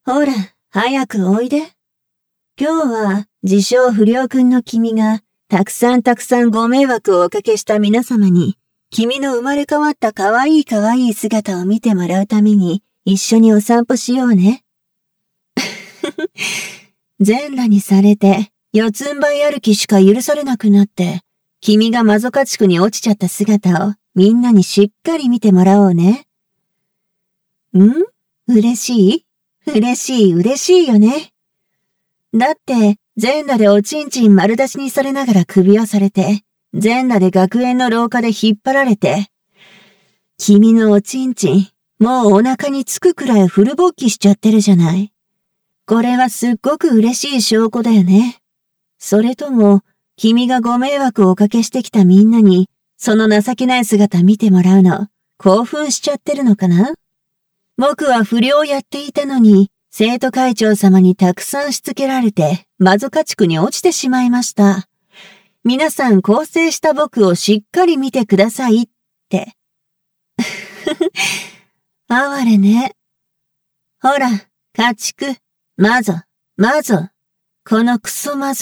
ほら、早くおいで。今日は自称不良くんの君がたくさんご迷惑をおかけした皆様に君の生まれ変わった可愛い姿を見てもらうために一緒にお散歩しようね。全裸にされて四つん這い歩きしか許されなくなって君がマゾカ地区に落ちちゃった姿をみんなにしっかり見てもらおうね。嬉しいよね。だって、全裸でおちんちん丸出しにされながら首をされて、全裸で学園の廊下で引っ張られて、君のおちんちん、もうお腹につくくらいフル勃起しちゃってるじゃない。これはすっごく嬉しい証拠だよね。それとも、君がご迷惑をおかけしてきたみんなに、その情けない姿見てもらうの、興奮しちゃってるのかな？僕は不良をやっていたのに、生徒会長様にたくさんしつけられて、マゾカ地区に落ちてしまいました。皆さん更生した僕をしっかり見てくださいって。哀れね。ほら、家畜、マゾ。このクソマゾ。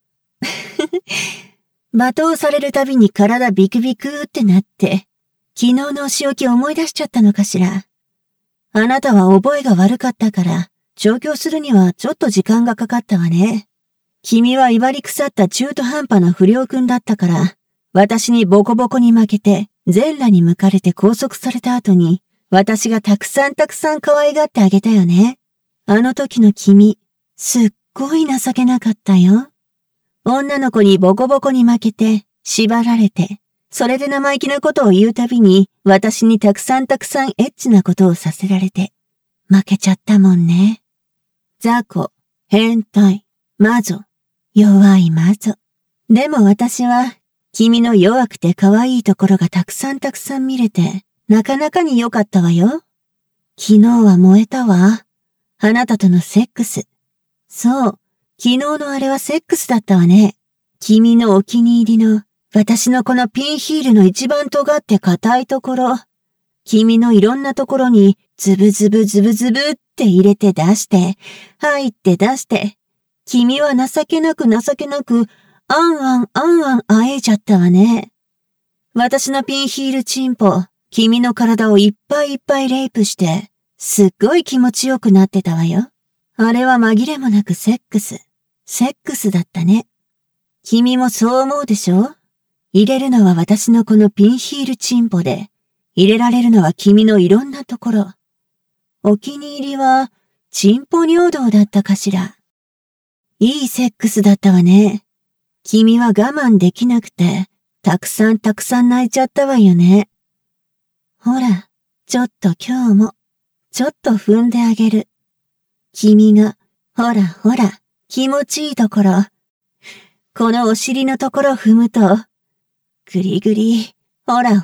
罵倒されるたびに体ビクビクってなって、昨日のお仕置き思い出しちゃったのかしら。あなたは覚えが悪かったから、調教するにはちょっと時間がかかったわね。君は威張り腐った中途半端な不良くんだったから、私にボコボコに負けて、全裸に剥かれて拘束された後に、私がたくさん可愛がってあげたよね。あの時の君、すっごい情けなかったよ。女の子にボコボコに負けて、縛られて、それで生意気なことを言うたびに、私にたくさんエッチなことをさせられて、負けちゃったもんね。雑魚、変態、魔女、弱い魔女。でも私は、君の弱くて可愛いところがたくさん見れて、なかなかに良かったわよ。昨日は燃えたわ。あなたとのセックス。そう、昨日のあれはセックスだったわね。君のお気に入りの、私のこのピンヒールの一番尖って硬いところ。君のいろんなところにズブズブって入れて出して、入って出して。君は情けなく、あんあんあえいちゃったわね。私のピンヒールチンポ、君の体をいっぱいレイプして、すっごい気持ちよくなってたわよ。あれは紛れもなくセックスだったね。君もそう思うでしょ？入れるのは私のこのピンヒールチンポで、入れられるのは君のいろんなところ。お気に入りは、チンポ尿道だったかしら。いいセックスだったわね。君は我慢できなくて、たくさん泣いちゃったわよね。ほら、ちょっと今日も、ちょっと踏んであげる。君が、ほら、気持ちいいところ。このお尻のところ踏むと、ぐりぐり、ほら。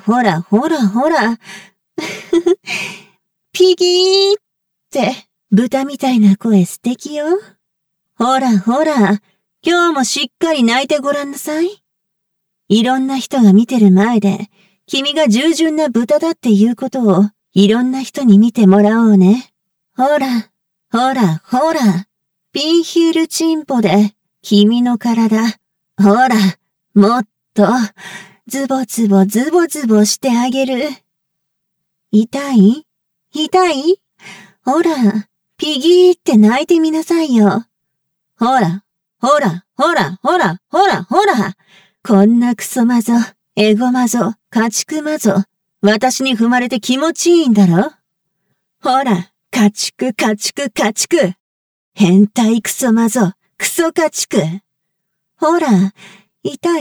ピギーって、豚みたいな声素敵よ。ほら、今日もしっかり泣いてごらんなさい。いろんな人が見てる前で、君が従順な豚だっていうことを、いろんな人に見てもらおうね。ほら、ピンヒールチンポで、君の体、ほら、もっと、ズボズボしてあげる。痛い？ほら、ピギーって泣いてみなさいよ。ほら。こんなクソマゾ、エゴマゾ、家畜マゾ、私に踏まれて気持ちいいんだろ？ほら、家畜。変態クソマゾ、クソ家畜。ほら、痛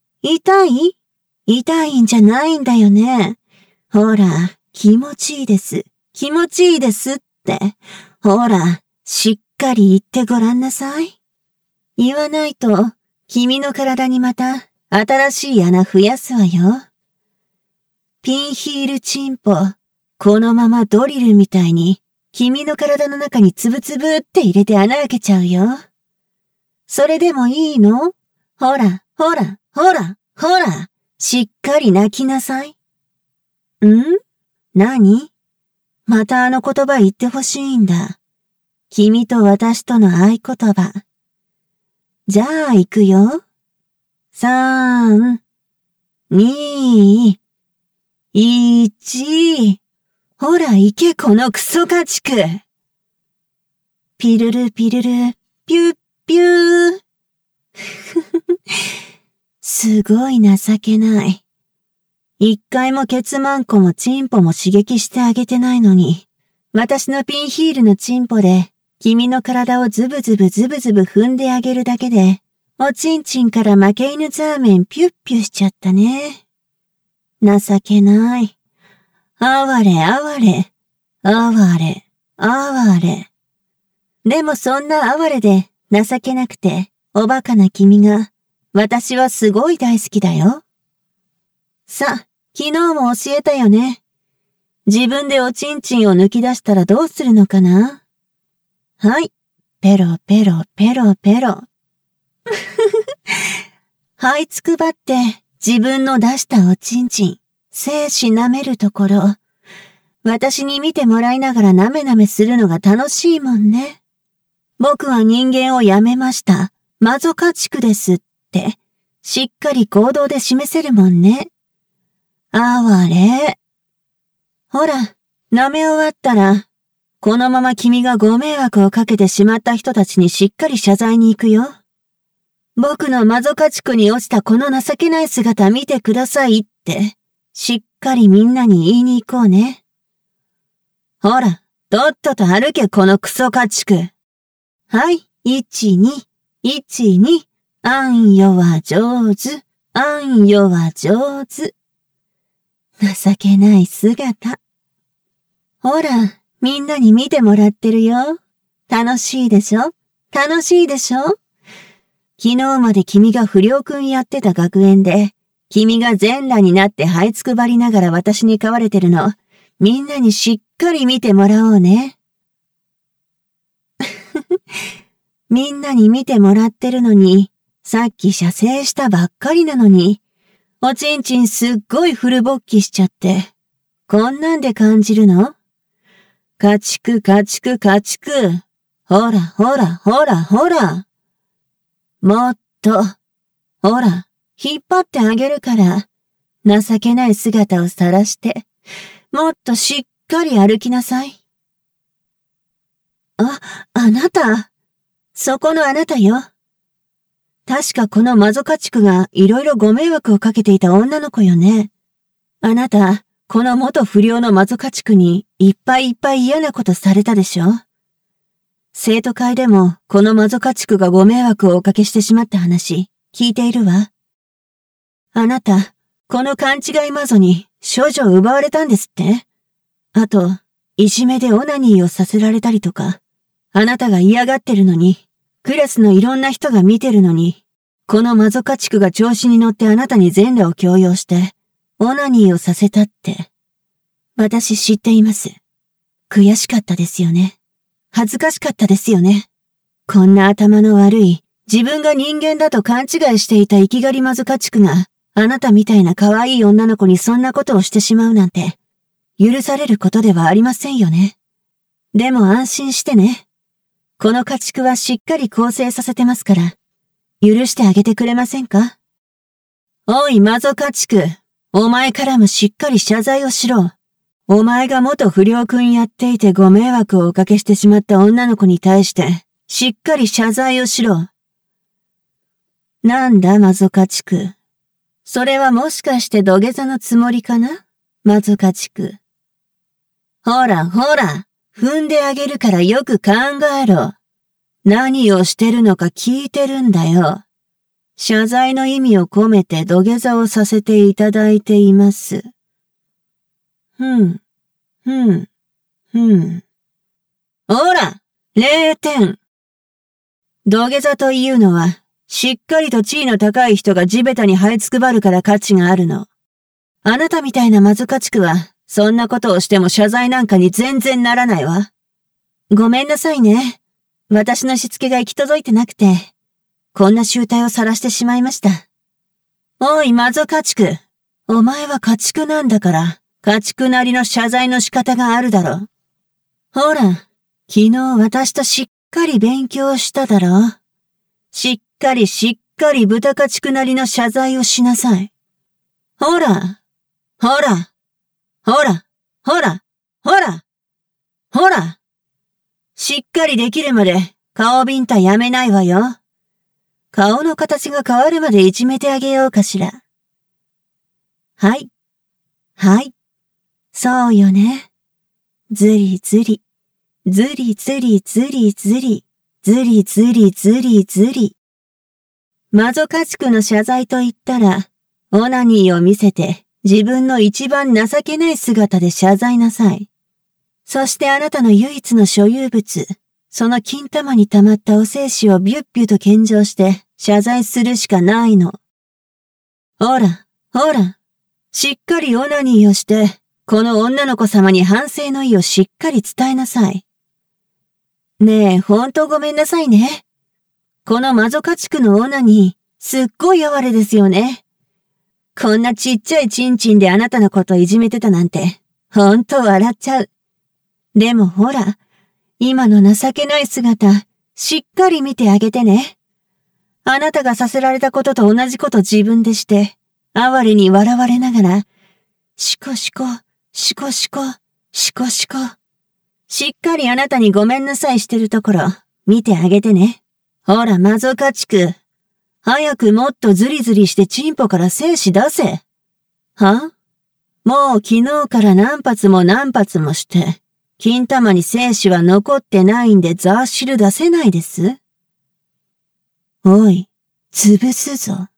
いんじゃないんだよね。ほら、気持ちいいですって。ほら、しっかり言ってごらんなさい。言わないと、君の体にまた新しい穴増やすわよ。ピンヒールチンポ、このままドリルみたいに、君の体の中につぶって入れて穴開けちゃうよ。それでもいいの？ほら、しっかり泣きなさい。何？またあの言葉言ってほしいんだ。 君と私との合言葉。じゃあ行くよ。3、2、1。ほら行けこのクソ家畜。ピルルピルル、ピュッピュー。すごい情けない。一回もケツマンコもチンポも刺激してあげてないのに、私のピンヒールのチンポで、君の体をズブズブ踏んであげるだけで、おちんちんから負け犬ザーメンピュッピュしちゃったね。情けない。哀れ哀れ、哀れ、哀れ。でもそんな哀れで情けなくておバカな君が、私はすごい大好きだよ。さ、昨日も教えたよね。自分でおちんちんを抜き出したらどうするのかな？はい。ペロペロペロペロ。這いつくばって自分の出したおちんちん、精子舐めるところ、私に見てもらいながらなめなめするのが楽しいもんね。僕は人間をやめました。マゾ家畜ですって、しっかり行動で示せるもんね。哀れ。ほら、舐め終わったら、このまま君がご迷惑をかけてしまった人たちにしっかり謝罪に行くよ。僕のマゾ家畜に落ちたこの情けない姿見てくださいって、しっかりみんなに言いに行こうね。ほら、とっとと歩けこのクソ家畜。はい、1、2、1、2。あんよは上手、あんよは上手。情けない姿。ほら、みんなに見てもらってるよ。楽しいでしょ？楽しいでしょ？昨日まで君が不良くんやってた学園で、君が全裸になって這いつくばりながら私に飼われてるの、みんなにしっかり見てもらおうね。みんなに見てもらってるのに、さっき射精したばっかりなのに、おちんちんすっごいフル勃起しちゃって、こんなんで感じるの？家畜家畜家畜。ほらほらほらほら。もっと、ほら、引っ張ってあげるから、情けない姿を晒して、もっとしっかり歩きなさい。あなた、そこのあなたよ。確かこのマゾ家畜がいろいろご迷惑をかけていた女の子よね。あなた、この元不良のマゾ家畜にいっぱい嫌なことされたでしょ？生徒会でもこのマゾ家畜がご迷惑をおかけしてしまった話、聞いているわ。あなた、この勘違いマゾに少女を奪われたんですって？あと、いじめでオナニーをさせられたりとか、あなたが嫌がってるのに、クラスのいろんな人が見てるのに、このマゾ家畜が調子に乗ってあなたに全裸を強要して、オナニーをさせたって。私知っています。悔しかったですよね。恥ずかしかったですよね。こんな頭の悪い、自分が人間だと勘違いしていた生きがりマゾ家畜が、あなたみたいな可愛い女の子にそんなことをしてしまうなんて、許されることではありませんよね。でも安心してね。この家畜はしっかり更生させてますから、許してあげてくれませんか？おいマゾ家畜、お前からもしっかり謝罪をしろ。お前が元不良くんやっていてご迷惑をおかけしてしまった女の子に対して、しっかり謝罪をしろ。なんだマゾ家畜。それはもしかして土下座のつもりかな？マゾ家畜。ほらほら、踏んであげるからよく考えろ。何をしてるのか聞いてるんだよ。謝罪の意味を込めて土下座をさせていただいています。ほら、0点。土下座というのは、しっかりと地位の高い人が地べたに這いつくばるから価値があるの。あなたみたいなマゾ家畜は、そんなことをしても謝罪なんかに全然ならないわ。ごめんなさいね。私のしつけが行き届いてなくて、こんな醜態を晒してしまいました。おい、マゾ家畜。お前は家畜なんだから、家畜なりの謝罪の仕方があるだろう。ほら、 昨日私としっかり勉強しただろ。しっかり豚家畜なりの謝罪をしなさい。ほら、ほら、ほら、ほら、ほら、ほら。しっかりできるまで顔ビンタやめないわよ。顔の形が変わるまでいじめてあげようかしら。はい。はい。そうよね。ずりずり。ずりずりずりずり。ずりずりずりずり。マゾ家畜の謝罪と言ったら、オナニーを見せて自分の一番情けない姿で謝罪なさい。そしてあなたの唯一の所有物、その金玉に溜まったお精子をビュッビュと献上して謝罪するしかないの。ほら、ほら、しっかりオナニーをして、この女の子様に反省の意をしっかり伝えなさい。ねえ、ほんとごめんなさいね。このマゾ家畜のオナニー、すっごい哀れですよね。こんなちっちゃいチンチンであなたのこといじめてたなんて、ほんと笑っちゃう。でもほら、今の情けない姿、しっかり見てあげてね。あなたがさせられたことと同じこと自分でして、哀れに笑われながら、しこしこ、しこしこ、しこしこ。しっかりあなたにごめんなさいしてるところ、見てあげてね。ほら、マゾ家畜。早くもっとズリズリしてチンポから精子出せ。は？もう昨日から何発もして、金玉に精子は残ってないんでザーシル出せないです。おい、潰すぞ。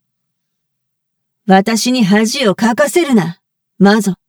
私に恥をかかせるな。マゾ。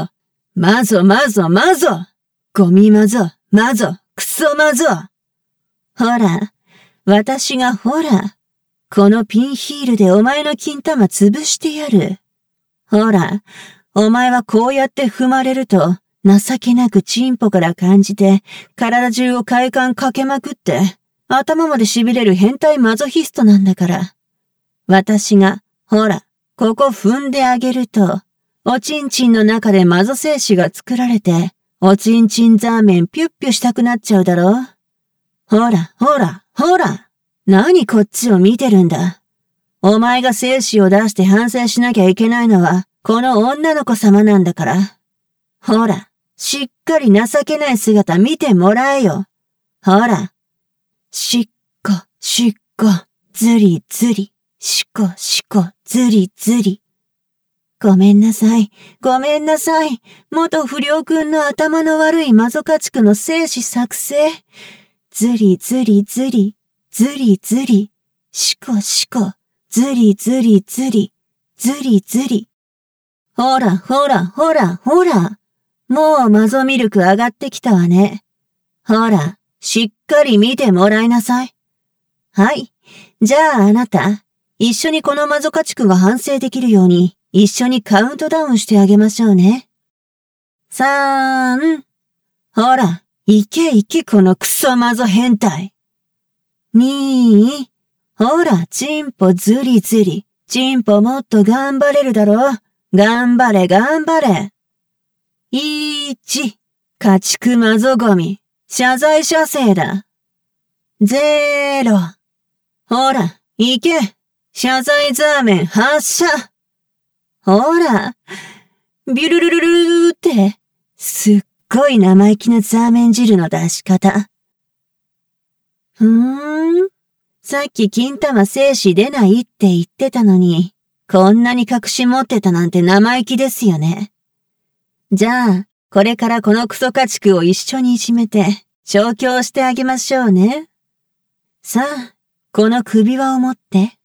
ゴミマゾ、クソマゾ。ほら、私がほら、このピンヒールでお前の金玉潰してやる。ほら、お前はこうやって踏まれると、情けなくチンポから感じて、体中を快感かけまくって、頭まで痺れる変態マゾヒストなんだから。私が、ほら、ここ踏んであげると、おちんちんの中でマゾ精子が作られて、おちんちんザーメンピュッピュしたくなっちゃうだろ。ほら、何こっちを見てるんだ。お前が精子を出して反省しなきゃいけないのは、この女の子様なんだから。ほら、しっかり情けない姿見てもらえよ。ほら。しっこ、ずりずり、しこ、ずりずり。ごめんなさい。元不良くんの頭の悪いマゾ家畜の精子作成。ずりずり、しこ、ずりずり。ほら。もうマゾミルク上がってきたわね。ほら、しっかり見てもらいなさい。はい。じゃああなた、一緒にこのマゾ家畜が反省できるように、一緒にカウントダウンしてあげましょうね。3。ほら、いけこのクソマゾ変態。2。ほら、チンポずりずり。チンポもっと頑張れるだろ。頑張れ。1。家畜マゾゴミ。謝罪射精だ。0。ほら、いけ。謝罪ザーメン発射。ほら、ビュルルルルーって、すっごい生意気なザーメン汁の出し方。さっき金玉精子出ないって言ってたのに、こんなに隠し持ってたなんて生意気ですよね。じゃあ、これからこのクソ家畜を一緒にいじめて、調教してあげましょうね。さあ、この首輪を持って。